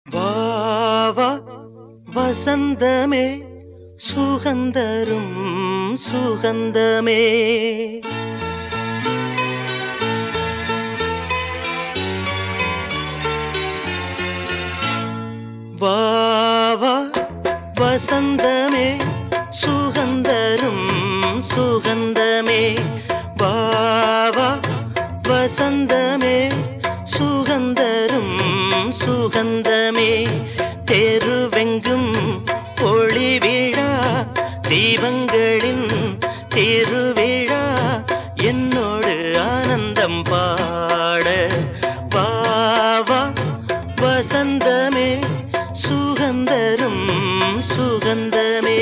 வா வா வசந்தமே சுகந்தரும் சுகந்தமே வா வா வசந்தமே சுகந்தரும் சுகந்தமே வா வா வசந்தமே சுகந்தரும் சுகந்தமே தெருவெங்கும் ஒளி விழா தீபங்களின் திருவிழா என்னோடு ஆனந்தம் பாட வா வா வசந்தமே சுகந்தரும் சுகந்தமே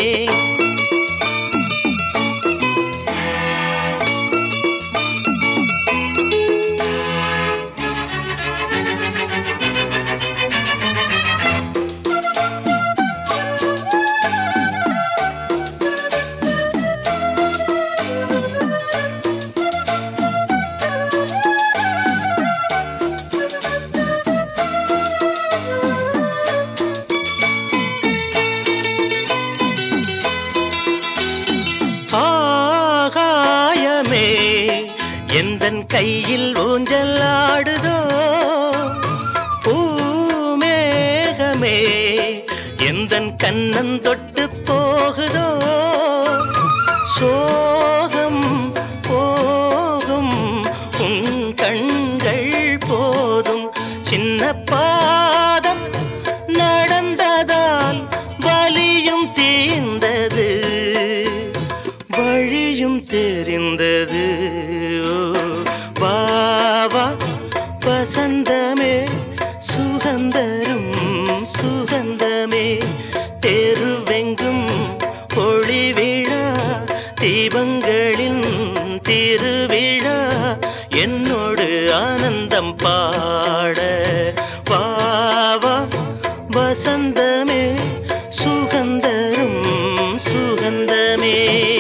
ஆகாயமே எந்தன் கையில் ஊஞ்சல் ஆடுதோ பூமேகமே எந்தன் கண்ணன் தொட்டு போகுதோ சோகம் போகும் உன் கண்கள் போதும் சின்ன பாதம் நடந்ததால் வலியும் தீர்ந்தது வழியும் தெரிந்தது வா வா வசந்தமே சுகந்தரும் சுகந்தமே தெருவெங்கும் ஒளி விழா தீபங்களின் திருவிழா என்னோடு ஆனந்தம் பாட வா வா வசந்தமே சுகந்தரும் சுகந்தமே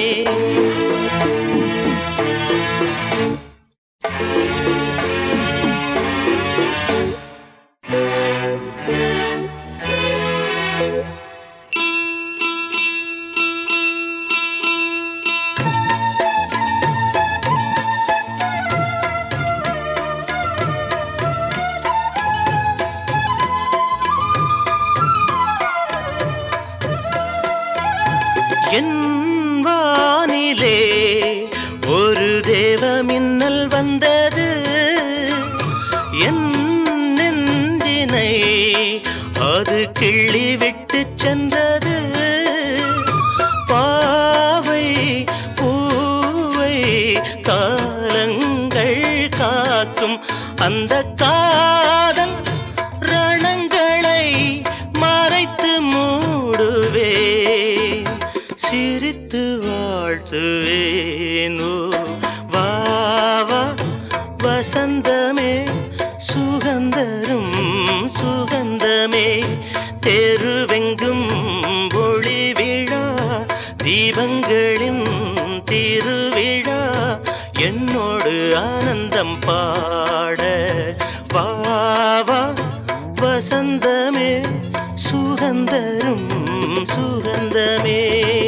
என் வானிலே ஒரு தேவ மின்னல் வந்தது என் நெஞ்சினை அது கிள்ளி விட்டு சென்றது பாவை பூவை காலங்கள் காக்கும் அந்த காதல் ரணங்களை மறைத்து மூடுவே சிரித்து வாழ்த்துவேனோ வா வா வசந்தமே சுகந்தரும் சுகந்தமே தெருவெங்கும் ஒளி விழா தீபங்களின் திருவிழா என்னோடு ஆனந்தம் பாட வா வா வசந்தமே சுகந்தரும் சுகந்தமே